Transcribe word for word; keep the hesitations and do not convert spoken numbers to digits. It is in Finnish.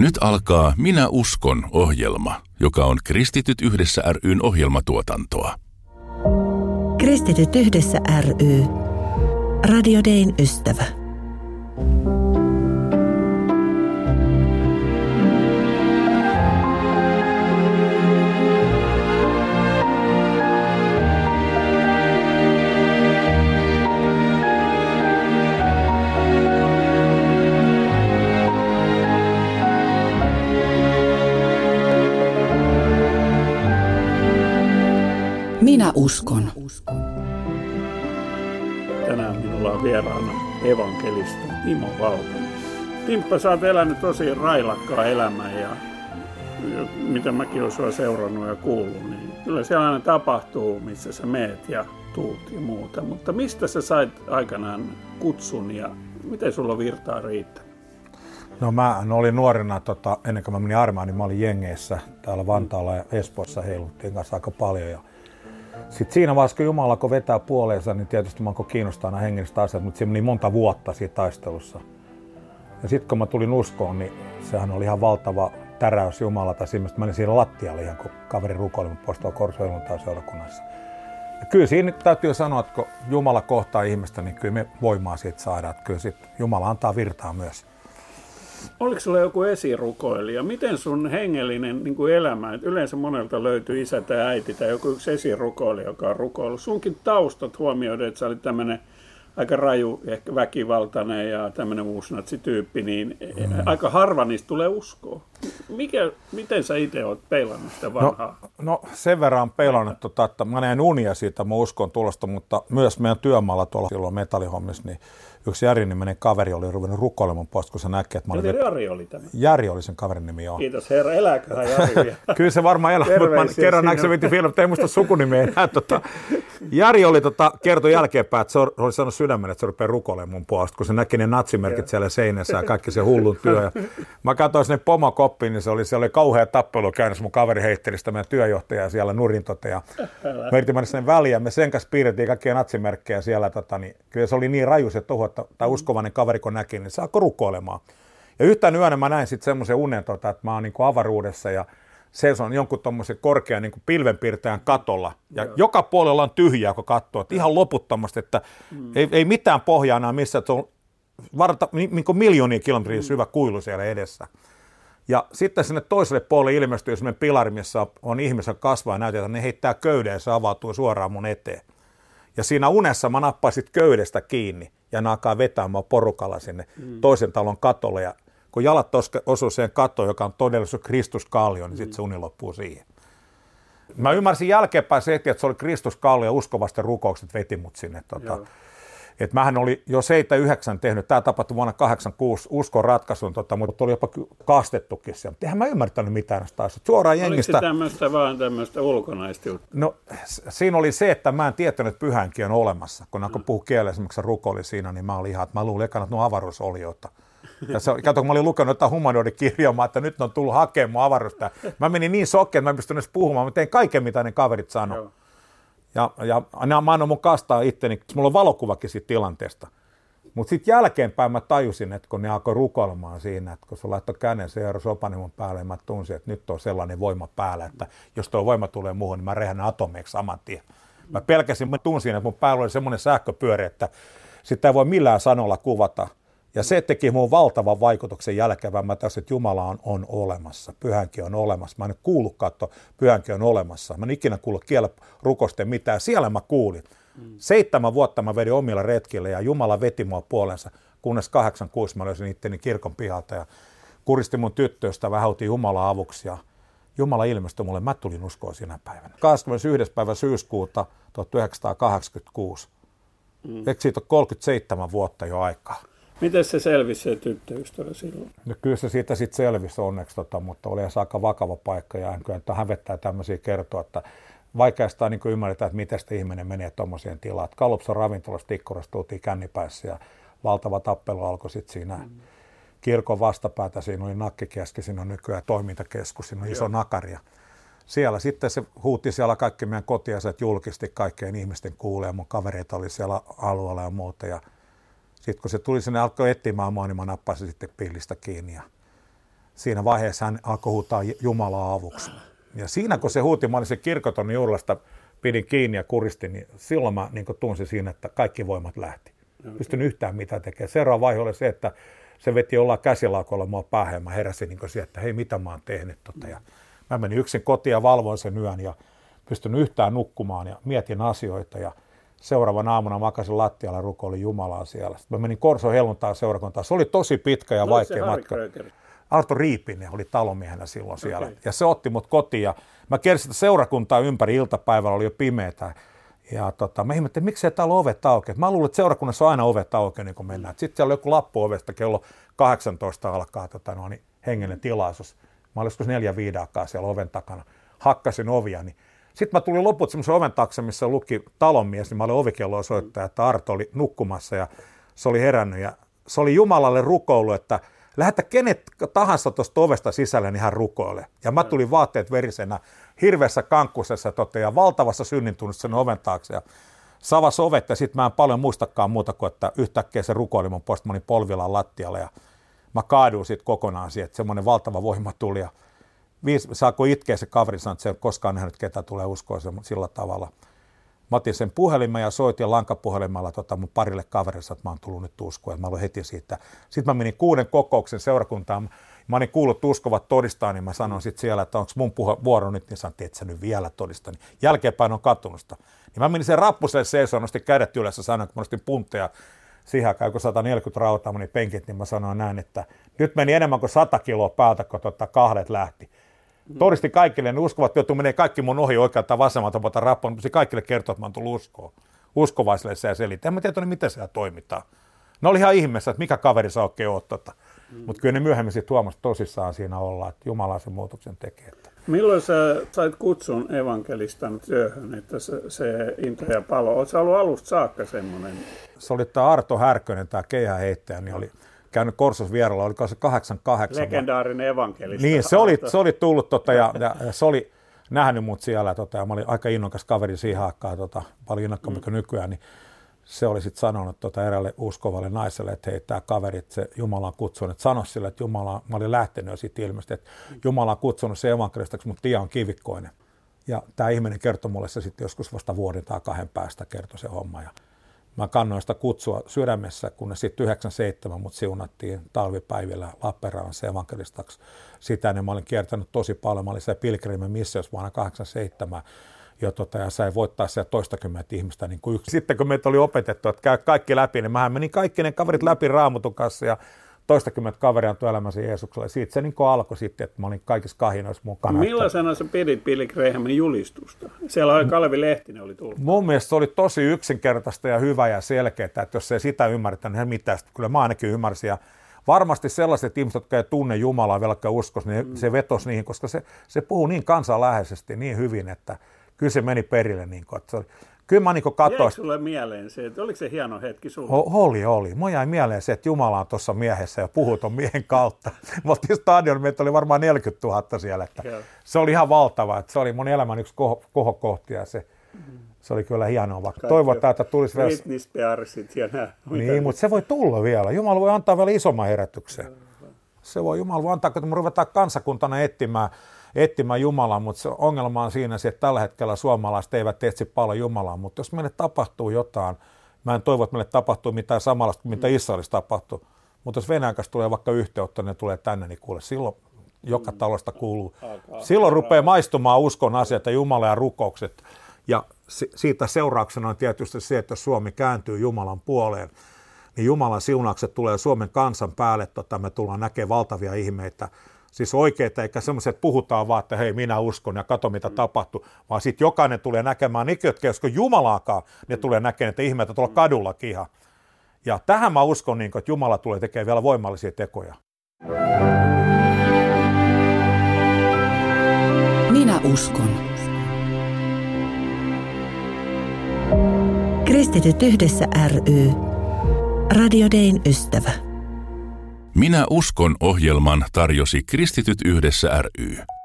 Nyt alkaa Minä uskon -ohjelma, joka on Kristityt yhdessä ry:n ohjelmatuotantoa. Kristityt yhdessä ry. Radio Dayn ystävä. Minä uskon. Tänään minulla on vieraana evankelista Timo Valtonen. Timppa, sä oot elänyt tosi railakkaa elämää ja mitä mäkin olen sua seurannut ja kuullut, niin kyllä siellä aina tapahtuu, missä sä meet ja tuut ja muuta. Mutta mistä sä sait aikanaan kutsun ja miten sulla virtaa riittää? No mä olin nuorena, tota, ennen kuin mä menin armeijaan, niin mä olin jengeissä täällä Vantaalla ja Espoossa heiluttiin kanssa aika paljon. Ja sitten siinä vaiheessa, kun Jumala alkoi vetää puoleensa, niin tietysti mä alkoi kiinnostaa nämä hengellistä asiat, mutta se meni monta vuotta siinä taistelussa. Ja sitten kun mä tulin uskoon, niin sehän oli ihan valtava täräys Jumalalta. Siinä mä menin siinä lattialle ihan, kun kaveri rukoili pois tuolla Korso-Helluntaiseurakunnassa. Ja kyllä siinä täytyy sanoa, että kun Jumala kohtaa ihmistä, niin kyllä me voimaa siitä saadaan. Että kyllä sit Jumala antaa virtaa myös. Oliko sulla joku esirukoilija? Miten sun hengellinen niin kuin elämä, että yleensä monelta löytyy isä tai äiti tai joku yksi esirukoilija, joka on rukoillut. Sunkin taustat huomioiden, että sä olit tämmöinen aika raju, ehkä väkivaltainen ja tämmöinen uusnatsityyppi, niin mm. aika harva niistä tulee uskoa. Mikä, miten sä itse oot peilannut sitä vanhaa? No, no sen verran on peilannut, tota, että mä näen unia siitä, mä uskon tulosta, mutta myös meidän työmaalla tuolla silloin metallihommissa, niin yksi Jari-niminen kaveri oli ruvennut rukoilemaan pois, kun se näki, että mä olin... Jari oli tämä? Jari oli sen kaverin nimi, joo. Kiitos herra, eläköhän Jari. Kyllä se varmaan elää, mutta mä kerran näin, se veti filmi, mutta ei muista sukunimeä enää. Tota, Jari oli tota, kertoi jälkeenpäin, että se oli sanonut sydämen, että se rupeaa rukoilemaan mun puolesta, kun se näki ne natsimerkit siellä seinässä ja kaikki se hullun työ. Ja mä katsoin sinne pomokoppiin, niin se oli, siellä oli kauhea tappelu käynnissä, mun kaveri heitteli sitä meidän työjohtajaa siellä nurintote. Ja me yritin mennä sen väliin ja me sen kanssa piirrettiin kaikkia natsimerkkejä siellä. Tota, niin, kyllä se oli niin raju se tuho, että tämä uskovainen kaveri kun näki, niin se alkoi rukoilemaan. Ja yhtään yönä mä näin sitten semmoisen unen, tota, että mä oon niin kuin avaruudessa ja seison jonkun tommoisen korkean niin kuin pilvenpiirtäjän katolla. Ja Joo. joka puolella on tyhjää, kun katsoo, että ihan loputtomasti, että mm. ei, ei mitään pohjaa enää missään, että on varta, niin kuin miljoonia kilometriä syvä kuilu siellä edessä. Ja sitten sinne toiselle puolelle ilmestyy semmoinen pilari, missä on ihmisen kasvaa ja näytetään, että ne heittää köyden ja se avautuu suoraan mun eteen. Ja siinä unessa mä nappasin köydestä kiinni ja ne alkaa vetämään porukalla sinne mm. toisen talon katolle. Ja kun jalat osuu siihen kattoon, joka on todellisuus Kristuskallio, niin sitten se uni loppuu siihen. Mä ymmärsin jälkeenpäin se, että se oli Kristuskallio ja uskovasten rukoukset veti mut sinne. Tota, että mähän oli jo seitsemänkymmentäyhdeksän tehnyt, tämä tapahtui vuonna kahdeksankymmentäkuusi uskon ratkaisun, tota, mutta oli jopa kastettukin siellä. Mutta eihän mä ymmärtänyt mitään näistä taas. Suoraan jengistä. Oliko se tämmöistä vaan tämmöistä ulkonaista juttua? No siinä oli se, että mä en tietänyt, että pyhänkin on olemassa. Kun alkoi puhua kielellä, esimerkiksi rukoili siinä, niin mä olin ihan, että mä luulin ekana, että nuo avaruusolioita. Ja se, kato, kun mä olin lukenut jotain humanoidikirjaa, että nyt ne on tullut hakemaan avaruusta. Mä menin niin sokkeen, että mä en pystynyt edes puhumaan. Mä tein kaiken, mitä ne kaverit sanoi. Ja, ja mä annan mun kastaa itteni, mulla on valokuvakin siitä tilanteesta. Mutta sitten jälkeenpäin mä tajusin, että kun ne alkoi rukoilemaan siinä, että kun se laittoi käden se Eero Sopanen mun päälle, mä tunsin, että nyt on sellainen voima päällä, että jos tuo voima tulee muuhun, niin mä rehän atomeiksi saman tien. Mä pelkäsin, mä tunsin, että mun päällä oli semmoinen sähköpyörä, että sitä ei voi millään sanolla kuvata. Ja se teki mun valtavan vaikutuksen jälkeen, mä tajusin, että Jumala on, on olemassa, pyhänkin on olemassa. Mä en kuullutkaan, että pyhänkin on olemassa. Mä en ikinä kuullut kielen rukosten mitään, siellä mä kuulin. Mm. Seitsemän vuotta mä vedin omilla retkillä ja Jumala veti mua puolensa, kunnes kahdeksankymmentäkuusi mä löysin itteni kirkon pihalta ja kuristin mun tyttöistä, vähäutin Jumala avuksi ja Jumala ilmestyi mulle, mä tulin uskoon siinä päivänä. kahdeskymmenesensimmäinen päivä syyskuuta tuhatyhdeksänsataakahdeksankymmentäkuusi. Mm. Eikö siitä ole kolmekymmentäseitsemän vuotta jo aikaa? Miten se selvisi se tyttöystävä silloin? No kyllä se siitä sitten selvisi onneksi, tota, mutta oli aika vakava paikka ja kyllä hävettää tämmöisiä kertoa, että vaikeastaan niin ymmärretään, että miten sitä ihminen menee tuommoiseen tilaan. Kalupson ravintolassa Tikkurassa tultiin kännipäissä ja valtava tappelu alkoi sitten siinä mm. kirkon vastapäätä. Siinä oli nakkikeski, siinä on nykyään toimintakeskus, siinä on iso nakari. Siellä sitten se huutti siellä kaikki meidän kotiaset julkisti kaikkien ihmisten kuulee. Mun kavereita oli siellä alueella ja muuta. Ja sitten kun se tuli sinne alkoi etsimään mua, niin mä nappasin sitten pillistä kiinni. Ja siinä vaiheessa hän alkoi huutaa Jumalaa avuksi. Ja siinä kun se huuti, mä olin se kirkotonnin juurlasta, pidin kiinni ja kuristin, niin silloin mä niin tunsin siinä, että kaikki voimat lähti. Pystyn yhtään mitä tekemään. Seuraava vaihe oli se, että se veti jollain käsilaukoilla mua päähän ja mä heräsin niin siihen, että hei, mitä mä oon tehnyt. Tota. Ja mä menin yksin kotiin ja valvoin sen yön ja pystyn yhtään nukkumaan ja mietin asioita. Ja seuraavana aamuna makasin lattialla ja rukoilin Jumalaa siellä. Sitten mä menin Korson helluntaan seurakuntaan. Se oli tosi pitkä ja no, vaikea matka. Arto Riipinen oli talomiehenä silloin okay. siellä. Ja se otti mut kotiin ja mä kiersin seurakuntaa ympäri, iltapäivällä oli jo pimeätä. Ja tota, mä ihmettelin, miksei täällä ole ovet auki. Mä luulen, että seurakunnassa on aina ovet auki, niin kun mennään. Sitten siellä oli joku lappu ovesta, kello kahdeksantoista alkaa tota, no, niin hengellinen tilaisuus. Mä olin joskus neljä viidaakaan siellä oven takana. Hakkasin ovia. Niin. Sitten mä tulin loput semmoisen oven taakse, missä luki talonmies, niin mä olin ovikelloa soittaja, että Arto oli nukkumassa ja se oli herännyt. Ja se oli Jumalalle rukoilu, että lähetä kenet tahansa tuosta ovesta sisälle, niin hän rukoilee. Ja mä tulin vaatteet verisenä, hirveässä kankkusessa tota, ja valtavassa synnintunnossa sen oven taakse. Ja savas ovet ja sitten mä en paljon muistakaan muuta kuin, että yhtäkkiä se rukoili mun puolesta. Mä olin polvillaan lattialla ja mä kaaduin siitä kokonaan siihen, että semmoinen valtava voima tuli. Ja viisi, saako itkeä se kaveri, sanoi, että se ei koskaan nähnyt, ketä tulee uskoa sillä tavalla. Mä otin sen puhelimen ja soitin lankapuhelimella tota mun parille kaverille, että mä oon tullut nyt uskoa. Mä aloin heti siitä. Sitten mä menin kuuden kokouksen seurakuntaan. Mä olin kuullut uskovat todistaa, niin mä sanoin sitten siellä, että onko mun puhe, vuoro nyt, niin sanottiin, että sä nyt vielä todistaa. Niin jälkeenpäin on katunut sitä. Niin mä menin sen rappuselle seisoon, nostin kädet ylös ja sanoin, kun mä nostin puntteja siihen aikaan, kun sata neljäkymmentä rautaa meni penkit, niin mä sanoin näin, että nyt meni enemmän kuin sata kiloa päältä, kun tota kahdet lähti. Todisti kaikille, ne uskovat, että menee kaikki mun ohi oikealta tai vasemmalta, mutta rappon, mutta se kaikille kertoo, että mä oon tullut uskoon. Uskovaisille se ja selitti. En mä tiedä, miten siellä toimitaan. Ne oli ihan ihmeessä, että mikä kaveri sä oikein oot tota. Mm. Mutta kyllä ne myöhemmin sitten huomasi tosissaan siinä olla, että Jumala sen muutoksen tekee. Että. Milloin sä sait kutsun evankelistan työhön, että se, se into ja palo? Oletko sä ollut alusta saakka semmoinen? Se oli tämä Arto Härkönen, tämä keihäheittäjä, niin oli käynyt Korsos vieralla, oliko se kahdeksankymmentäkahdeksan. Legendaarinen evankelista. Niin, se oli, se oli tullut tota, ja, ja, ja se oli nähnyt mut siellä tota, ja mä olin aika innokas kaveri siihen aikaan, tota, paljon innokkaammin kuin mm. nykyään, niin se oli sitten sanonut tota, eräälle uskovalle naiselle, että hei, tämä kaveri, että se Jumala on kutsunut, että sano sille, että Jumala, mä olin lähtenyt jo siitä ilmeisesti, että Jumala on kutsunut se evankelistaksi, mutta tie on kivikkoinen. Ja tämä ihminen kertoi mulle se sitten joskus vasta vuoden tai kahden päästä kertoi se homma. Ja mä kannoin sitä kutsua sydämessä, kun ne sitten yhdeksänkymmentäseitsemän mut siunattiin talvipäivillä Lappeenrannassa evankelistaksi. Sitä niin mä olin kiertänyt tosi paljon. Mä olin siellä Pilgrimin missiossa vuonna kahdeksankymmentäseitsemän. Ja, tota, ja sai voittaa siellä toistakymmentä ihmistä niin kuin yksi. Sitten kun meitä oli opetettu, että käy kaikki läpi, niin mähän menin kaikki ne kaverit läpi Raamatun kanssa ja toistakymmentä kaveria antoi elämänsä Jeesukselle. Siitä se niin kuin alkoi sitten, että mä olin kaikissa kahinoissa mukana. Millaisena sä pidit Billy Grahamin julistusta? Siellä oli Kalevi Lehtinen oli tullut. Mun mielestä se oli tosi yksinkertaista ja hyvä ja selkeää, että jos ei sitä ymmärretä, niin mitään. Kyllä mä ainakin ymmärsin. Ja varmasti sellaiset ihmiset, jotka ei tunne Jumalaa velkkä uskos, niin mm. se vetosi niihin, koska se, se puhuu niin kansanläheisesti, niin hyvin, että kyllä se meni perille. Niin kuin, että se oli. Kyllä mä niin katsoin. Jäikö sulle mieleen se, että oliko se hieno hetki sulle? Oli, oli. Mun jäi mieleen se, että Jumala on tuossa miehessä ja puhuu ton miehen kautta. Me oltiin stadion, meitä oli varmaan neljäkymmentätuhatta siellä. Että se oli ihan valtava. Että se oli mun elämän yksi koho, kohokohti ja se, mm. se oli kyllä hienoa. Vaikka toivotaan, että tulisi vielä. Britney Spearsit ja nää. Niin, mutta se voi tulla vielä. Jumala voi antaa vielä isomman herätyksen. Se voi, Jumala voi antaa, kun me ruvetaan kansakuntana etsimään. etsimään Jumalaa, mutta se ongelma on siinä, että tällä hetkellä suomalaiset eivät etsi paljon Jumalaa, mutta jos meille tapahtuu jotain, mä en toivo, että meille tapahtuu mitään samanlaista kuin mitä Israelissa tapahtuu, mutta jos Venäjän kanssa tulee vaikka yhteyttä, ne tulee tänne, niin kuule, silloin joka talosta kuuluu. Silloin rupeaa maistumaan uskon asiat ja Jumala ja rukoukset, ja siitä seurauksena on tietysti se, että jos Suomi kääntyy Jumalan puoleen, niin Jumalan siunaukset tulee Suomen kansan päälle, tota, me tullaan näkemään valtavia ihmeitä. Siis oikeita, eikä semmoiset, että puhutaan vaan, että hei, minä uskon ja kato, mitä mm. tapahtuu, vaan sitten jokainen tulee näkemään, ne, jotka ei usko Jumalaakaan, ne mm. tulee näkemään, että ihmeitä tuolla kadullakin ihan. Ja tähän mä uskon, niin kuin, että Jumala tulee tekemään vielä voimallisia tekoja. Minä uskon. Kristityt yhdessä ry. Radio Dayn ystävä. Minä uskon -ohjelman tarjosi Kristityt yhdessä ry.